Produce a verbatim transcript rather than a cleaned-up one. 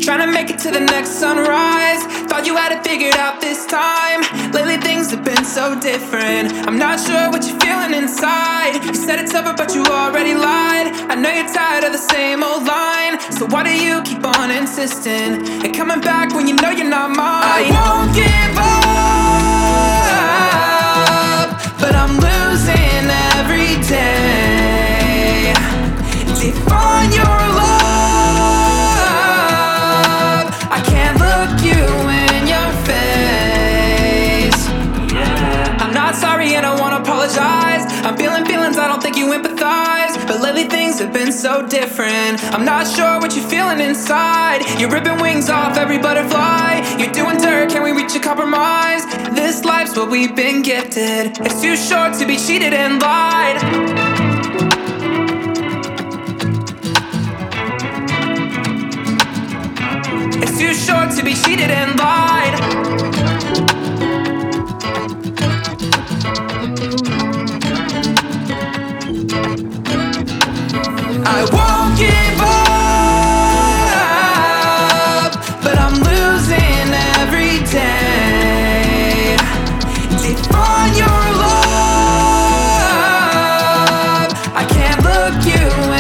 trying to make it to the next sunrise. Thought you had it figured out this time. Lately things have been so different. I'm not sure what you're feeling inside. You said it's over but you already lied. I know you're tired of the same old line. So why do you keep on insisting and coming back when you know you're not mine? I won't give up, but I'm losing every day. Define your love. I can't look you in your face. I'm not sorry and I won't apologize. I'm feeling feelings I don't think you empathize. But lately things have been so different. I'm not sure what you're feeling inside. You're ripping wings off every butterfly. You're doing dirt, can we reach a compromise? This life's what we've been gifted. It's too short to be cheated and lied. It's too short to be cheated and lied. I won't give up, but I'm losing every day. Define your love. I can't look you